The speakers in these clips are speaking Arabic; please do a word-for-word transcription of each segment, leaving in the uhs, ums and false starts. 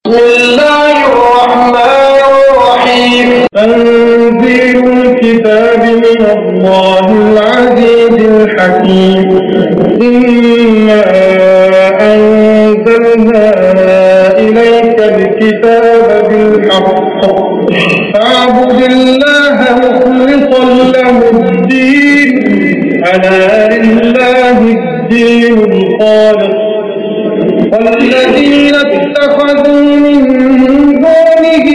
بسم الله الرحمن الرحيم. تنزيل الكتاب من الله العزيز الحكيم. إنا أنزلنا إليك الكتاب بالحق فاعبد الله مخلصا له الدين ألا لله الدين الخالص. والذين اتخذوا من دونه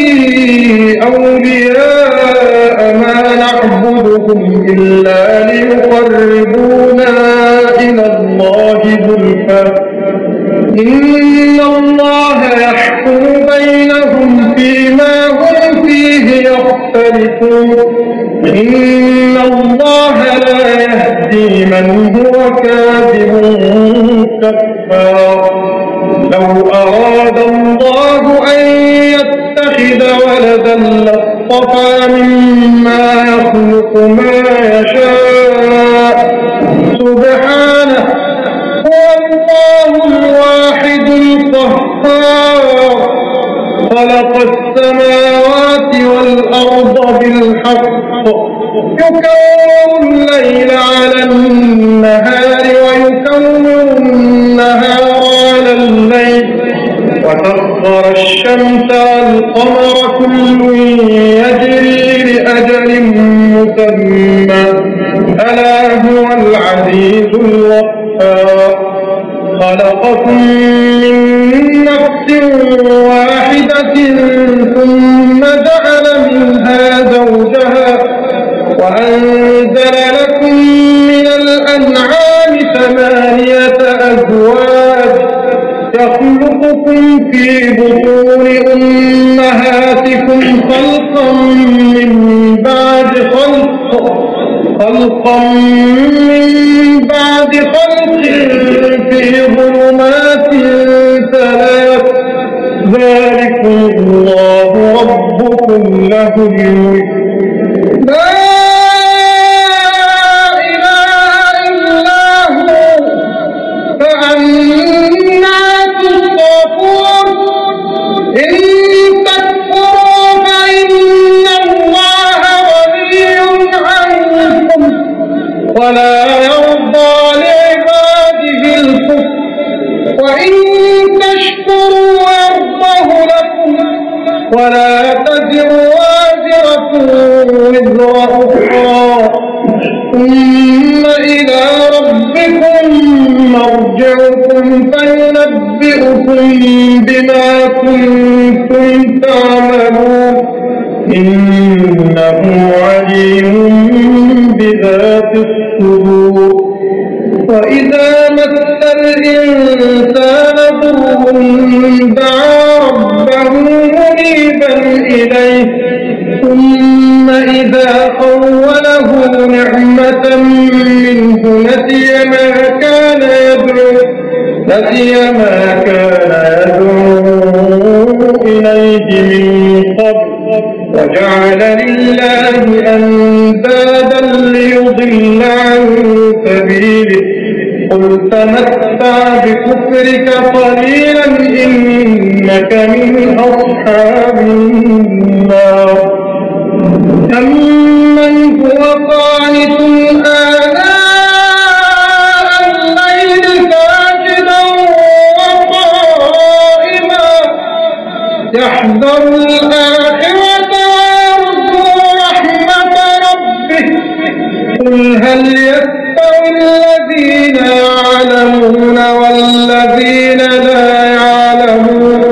أولياء ما نعبدهم إلا ليقربونا إلى الله زلفى إن الله يحكم بينهم فيما هم فيه يختلفون. إن الله لا يهدي من هو كاذب كفار. لو أراد الله أن يتخذ ولدا لاصطفى مما يخلق ما يشاء سبحانه هو الله الواحد القهار. خلق السماوات والأرض بالحق يكور الليل على النهار ويكور النهار على الليل وسخر الشمس والقمر كل يجري لأجل مسمى ألا هو العزيز الغفار. خلقكم من نفس واحدة ثم جعل منها زوجها وأنزل لكم من الأنعام ثمانية أزواج يخلقكم في بطون أمهاتكم خلقا من بعد خلق خلقا من بعد خلق في ظلمات ثلاث ذلكم الله ربكم له الملك لا إله إلا هو فأنا تصرفون. إن تكفروا فإن الله غني عنكم ولا يرضى لعباده الكفر وإن تشكروا يرضه لكم ولا تزر وازرة وزر أخرى ثم إلى ربكم مرجعكم فينبئكم بما كنتم تعملون إنه عليم بذات الصدور. وإذا مس الإنسان ضر دعا ربه منيبا إليه ثم إذا خوله نعمة منه نسي ما كان يدعو نسي ما كان يدعو إليه من قبل وجعل لله أندادا ليضل عن سبيله قل تمتع بكفرك قليلا إنك من أصحاب النار. أمن هو قانت آناء الليل ساجدا وقائما يحذر الآخرة ويرجو رحمة ربه قل هل يستوي الذين يعلمون والذين لا يعلمون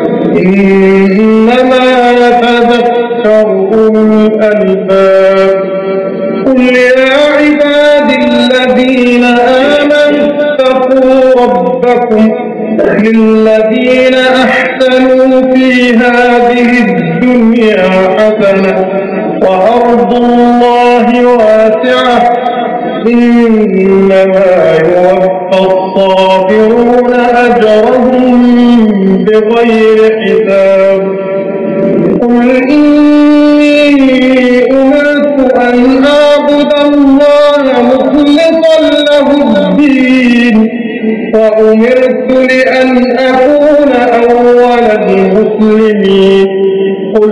إنما يتذكر أولو الألباب. قل يا عبادي الذين آمنوا اتقوا ربكم للذين أحسنوا في هذه الدنيا حسنة وأرض الله واسعة إنما يوفى الصابرون أجرهم بغير حساب. قل إني أمرت أن أعبد الله مخلصا له الدين وأمرت لأن أكون أول المسلمين المسلمين قل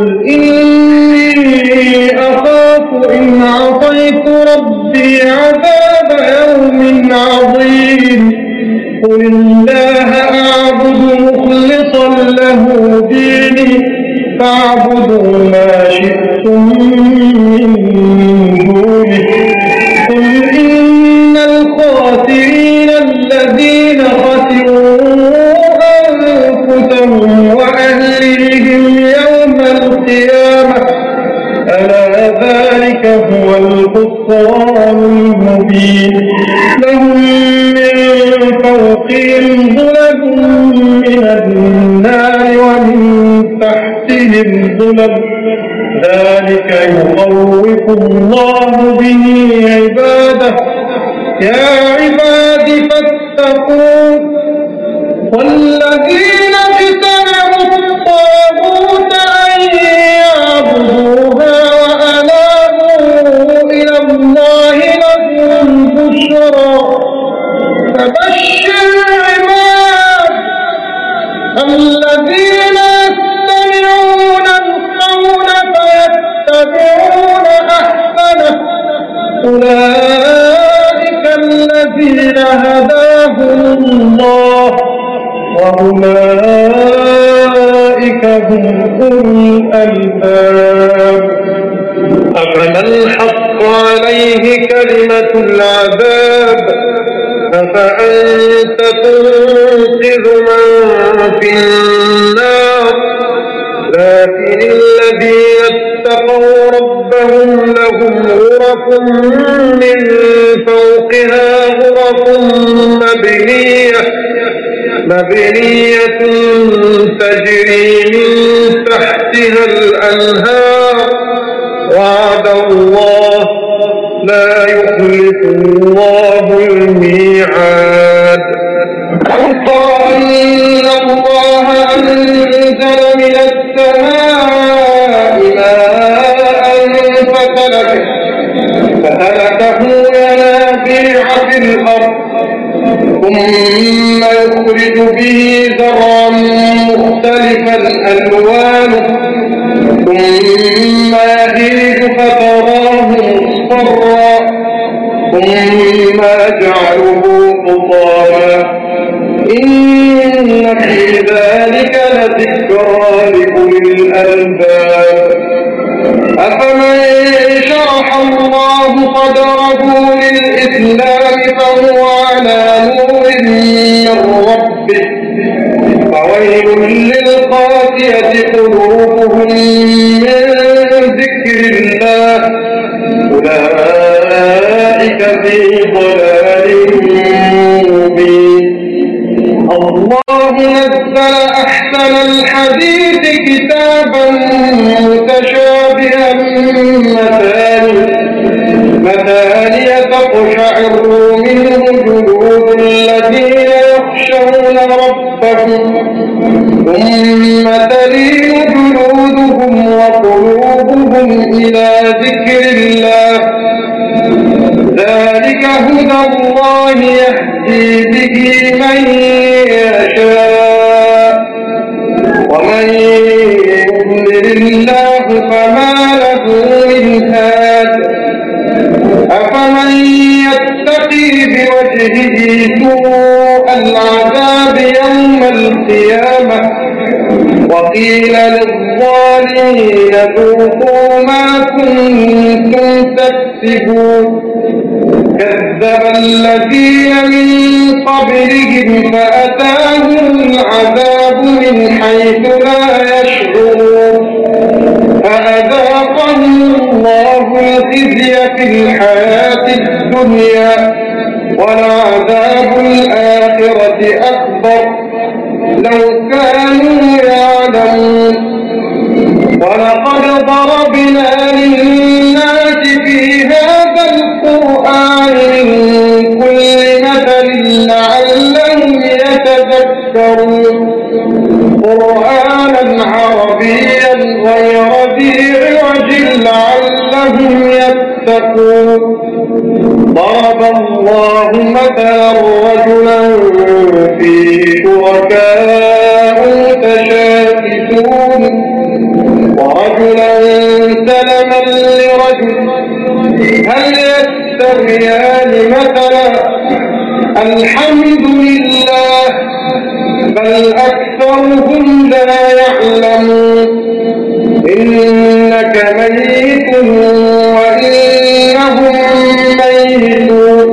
إني أخاف إن عصيت ربي عذاب يوم عظيم قل الله أعبد مخلصا له ديني فاعبدوا ما شئتم من دونه قل إن الخاسرين الذين خسروا أنفسهم وأهليهم يوم القيامة ألا ذلك هو الخسران المبين لهم من فوقهم ظلل من النار ومن تحتهم ظلل ذلك يخوف الله به عباده يا عباد فاتقون والذين اجتنبوا الطاغوت أن يعبدوها وأنابوا إلى الله لهم بشرى فبشر عباد الذين يستمعون القول فيتبعون أحسنه أولئك الذين هداهم الله وأولئك هم أولو الألباب أفمن حق عليه كلمة العذاب أفأنت تنقذ من في النار لكن الذين اتقوا ربهم لهم غرف من فوقها غرف مبنية مبنية تجري من تحتها الأنهار وعد الله لا يخلف الله الميعاد إن الله أنزل من السماء ماء فسلكه فسلكه ينابيع في الأرض ثم يخرج به زرعا مختلفا ألوانه ثم يهيج فتراه مصفرا ثم يجعله حطاما إن في ذلك لذكرى لأولي الألباب أفمن شرح الله صدره للإسلام فهو على نور من ربه فويل للقاسية قلوبهم من ذكر الله أولئك في ضلال مبين الله نزل أحسن الحديث كتابا متشابها مثاني تقشعر منه جلود الذين يخشون ربهم ثم تلين جلودهم وقلوبهم إلى ذكر الله ذلك هدى الله يهدي به من يشاء ومن يضلل الله فما له من هاد أفمن يتقي بوجهه سوء العذاب يوم القيامة وقيل للظالمين ذوقوا ما كنتم تكسبون كذب الذين من قبلهم فأتاهم العذاب من حيث لا يشعرون فأذاقهم الله الخزي في الحياة الدنيا ولعذاب الآخرة أكبر لو كانوا يعلمون ولقد ضربنا للناس في هذا القرآن من كل مثل لعلهم يتذكرون قرآنا عربيا غير ذي عوج لعلهم يتقون ضرب الله مثلا رجلا فيه شركاء متشاكسون ورجلا سلما لرجل هل يستويان مثلا الحمد لله بل أكثرهم لا يعلمون إنك ميت وإنهم ميتون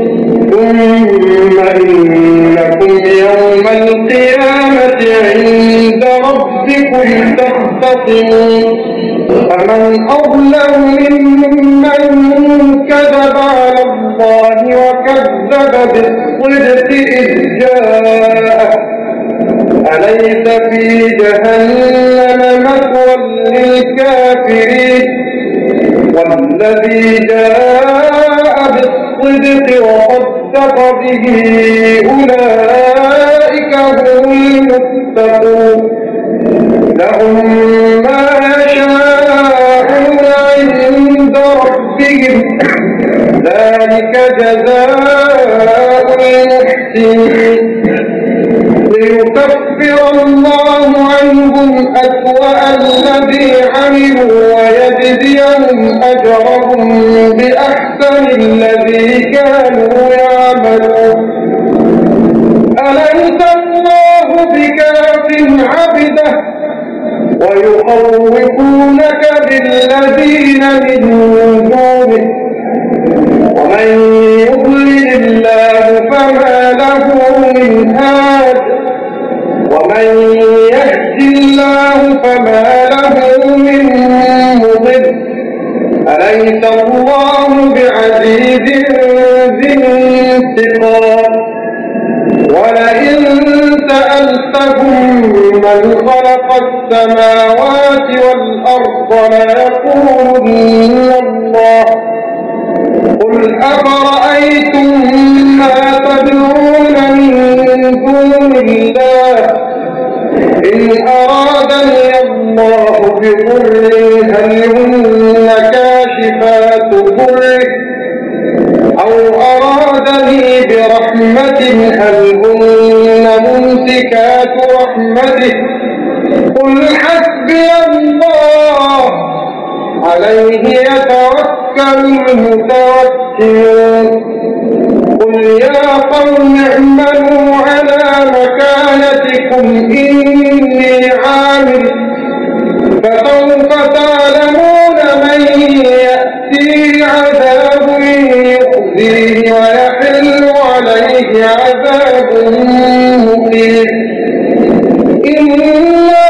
ثم إنكم يوم القيامة عند ربكم تختصمون فمن أظلم ممن كذب على الله وكذب بالصدق إذ جاءه أليس في جهنم مثوى للكافرين والذي جاء بالصدق وصدق به أولئك هم المتقون لهم ما يشاءون عند ربهم ذلك جزاء المحسنين ليكفر الله عنهم أسوأ الذي عملوا ويجزيهم أجرهم بأحسن الذي كانوا يعملون أليس الله بكاف عبده ويخوفونك بالذين من دونه ومن يضلل الله فما له من هاد ومن يهد الله فما له من مضل أليس الله بعزيز ذي انتقام ولئن سألتهم من خلق السماوات والأرض ليقولن الله قل أفرأيتم ما تدعون من دون الله إن أرادني الله بضر هل هن كاشفات ضره أو أرادني برحمة هل هن ممسكات رحمته قل حسبي الله عليه يتوكل المتوكلون قل يا قوم اعملوا على مكانتكم إني عامل فسوف تعلمون من يأتي عذاب يخزيه ويحل عليه عذاب مقيم إنا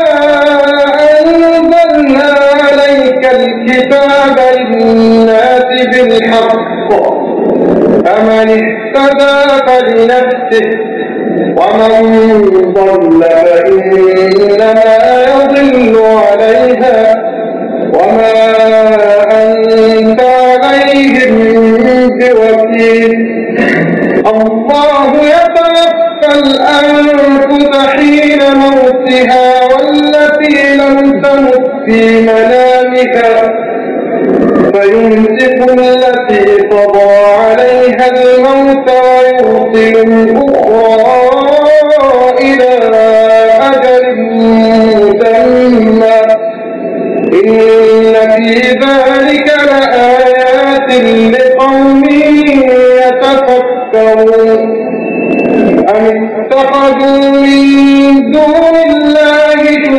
أنزلنا عليك الكتاب للناس بالحق فمن اهتدى فلنفسه ومن ضل فإنما يضل عليها وما أنت عليهم بوكيل الله يتوفى الأنفس حين موتها والتي لم تمت في منامها فيمسك التي قضى عليها الموت ويرسل الأخرى إلى أجل مسمى إن في ذلك لآيات لقوم يتفكرون أم اتخذوا من دون الله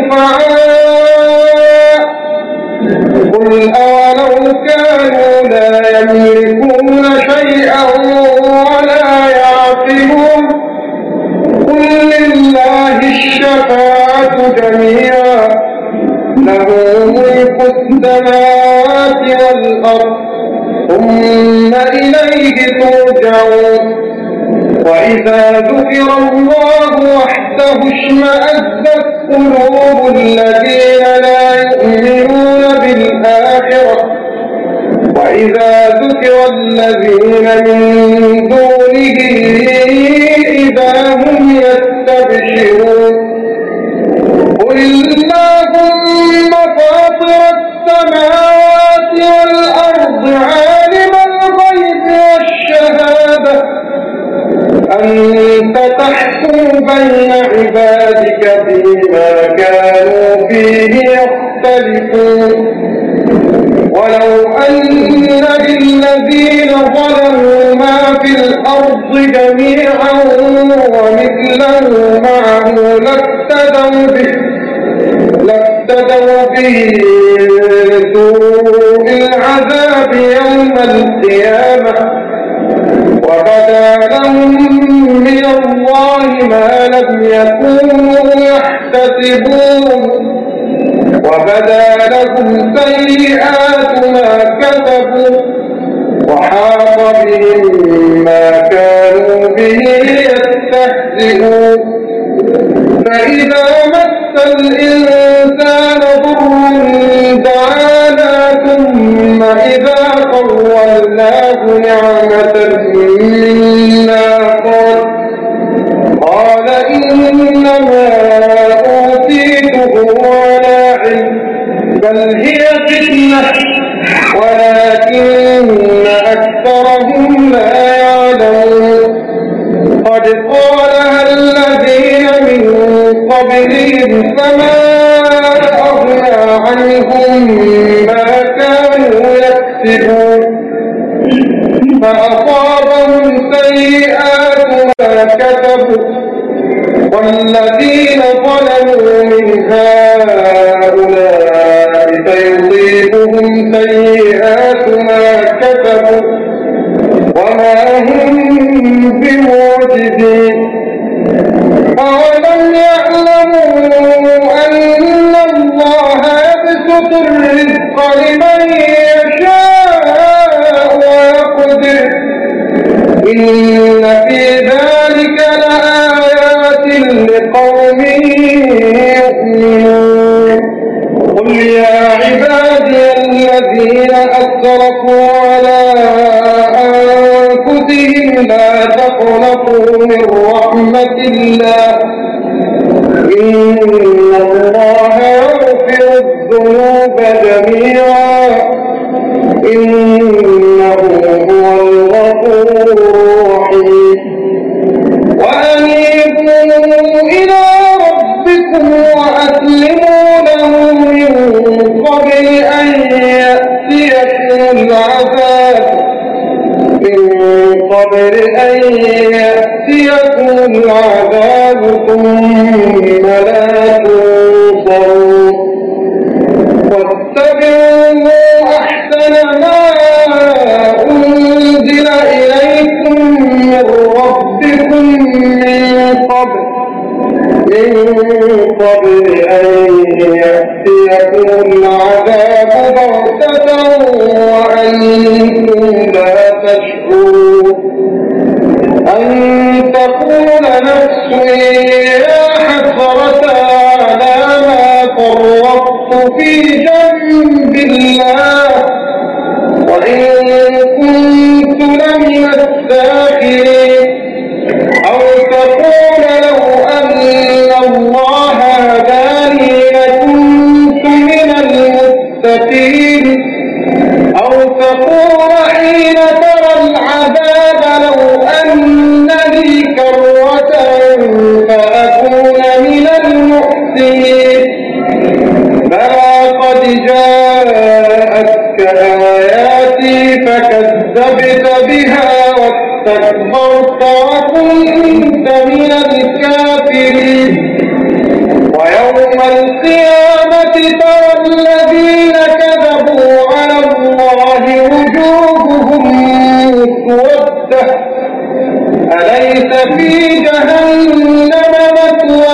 شفعاء قل أولو كانوا لا يملكون شيئا ولا يعقلون قل لله الشفاعة جميعا له ملك السماوات والأرض ثم إليه ترجعون وإذا ذكر الله وحده اشمأزت قلوب الذين لا يؤمنون بالآخرة وإذا ذكر الذين من دونه إذا هم يستبشرون قل اللهم فاطر السماوات والأرض عالم الغيب والشهادة أنت تحكم بين عبادك فيما كانوا يستهزئون ولو أن للذين ظلموا ما في الأرض جميعا ومثله معه لافتدوا به لافتدوا به سوء العذاب يوم القيامة وبدا لهم من الله ما لم يكونوا يحتسبون وبدا لهم سيئات ما كسبوا وحاق بهم ما كانوا به يستهزئون فإذا مس الإنسان ضر دعانا ثم إذا خولناه نعمة منا قال قال إنما أوتيته على علم بل هي فتنة ولكن أكثرهم لا يعلمون قد قالها الذين من قبلهم فما أغنى عنهم ما كانوا يكسبون فأصابهم سيئات ما كسبوا والذين ظلموا من هؤلاء فيصيبهم سيئات ما كسبوا وما هم بمعجزين أولم يعلموا أن الله يبسط الرزق لمن يشاء ويقدر إن في ذلك لآيات لقوم يؤمنون قل يا عبادي الذين أسرفوا على أنفسهم لا تقنطوا من رحمة الله إن الله يغفر الذنوب جميعا إنه هو الغفور الرحيم وأنيبوا إلى ربكم وأسلموا له من قبل أن يأتيكم العذاب من قبل أن يأتيكم العذاب ثم لا تنصرون واتبعوا أحسن ما أنزل إليكم من ربكم من قبل من قبل أن يأتيكم العذاب بغتة وأنتم لا تشعرون أن تقول نفس يا حسرة على ما فرطت في جنب الله وإن كنت لمن الساخرين أو تقول لو أن الله هداني لكنت من المتقين أو تقول حين ترى العذاب لو أن لي كرة فأكون من المحسنين بلى قد جاءتك آياتي فكذبت بها واستكبرت وكنت من الكافرين ويوم القيامة ترى الذين كذبوا على الله وجوههم مسودة أليس في جهنم مثوى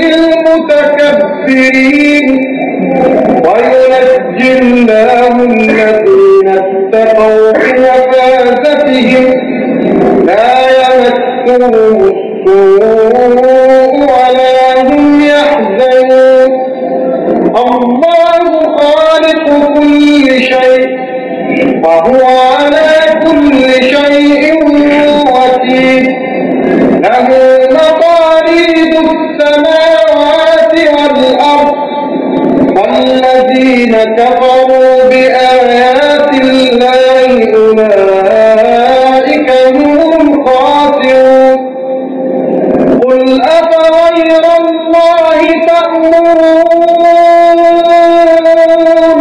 للمتكبرين وينجي الله الذين اتقوا بمفازتهم لا يمسهم السوء ولا هم يحزنون الله خالق كل شيء وهو على كل شيء وكيل له مقاليد السماوات والأرض والذين كفروا بآيات الله أولئك هم الخاسرون قل أفغير الله تأمرون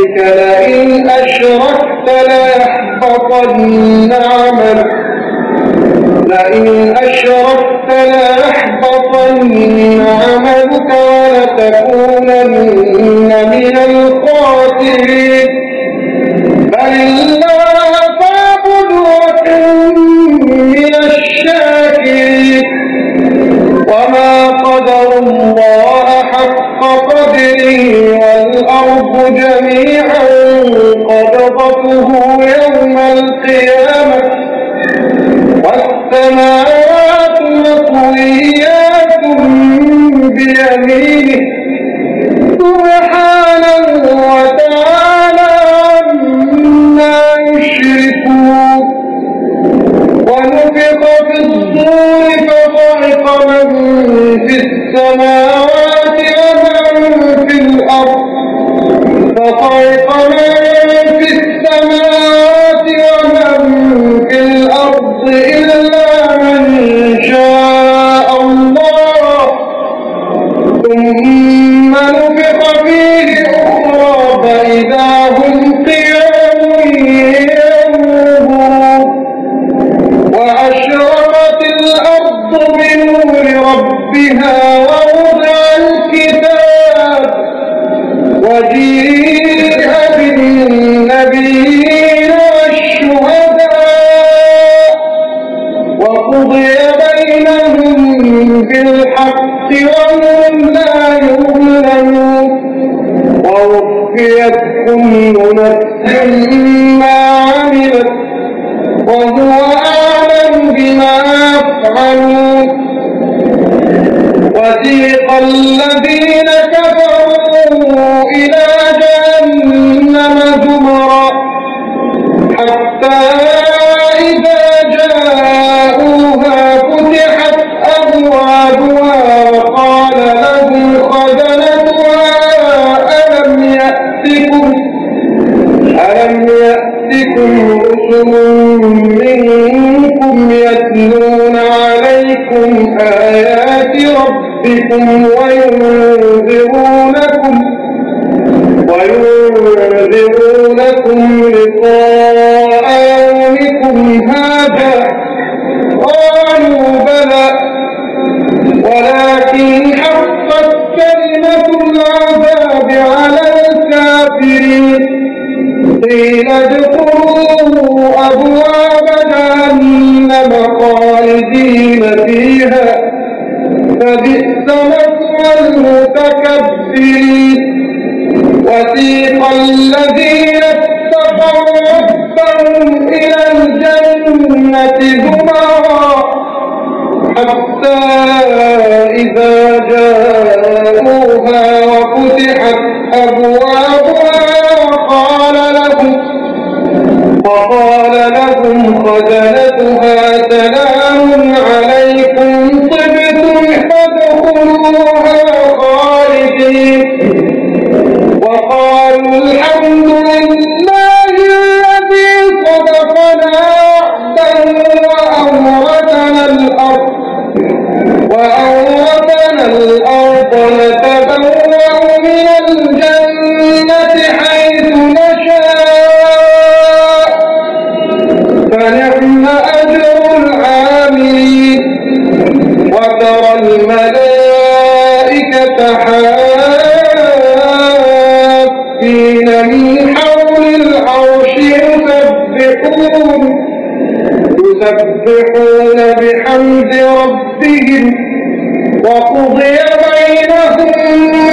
ربك لئن أشركت ليحبطن عملك لئن أشركت ليحبطن عملك ولتكونن من الخاسرين بل الله فاعبد وكن من الشاكرين وما قدر الله حق قدره والأرض جميعا قبضته يوم القيامة والسماوات مطويات بيمينه سبحانه وتعالى عما يشركون ونفخ في الصور فصعق من في السماوات ومن في الأرض فصعق من في السماوات ومن في الأرض إلا من شاء الله ثم نفخ فيه أخرى فإذا هم قيام ينظرون وأشرقت الأرض بنور ربها ووضع الكتاب وجيء بالنبيين والشهداء وقضي بينهم بالحق وهم لا يظلمون ووفيت كل نفس ما عملت وهو أعلم بما يفعلون وسيق الذين كفروا إلى جهنم زمرا حتى إذا جاءوها فتحت أبوابها وقال لهم خزنتها ألم يأتكم ألم يأتكم رسل منكم يتلون عليكم آيات ربكم وينذرونكم وينذرونكم لقاء يومكم هذا قالوا بلى ولكن حقت كلمة العذاب على الكافرين قيل ادخلوا أبواب جهنم خالدين فيها فبئس مثوى المتكبرين وسيق الذين اتقوا ربهم إلى الجنة زمرا حتى إذا جاءوها وفتحت أبوابها وقال لهم وقال لهم خزنتها سلام عليكم طبتم فادخلوها خالدين وقالوا الحمد لله الذي صدقنا وعده وأورثنا الأرض وأورثنا الأرض نتبوأ من الجنة حيث نشاء فنعم أجر العاملين وترى الملائكة حافين من حول العرش يسبحون يسبحون بحمد ربهم وقضي بينهم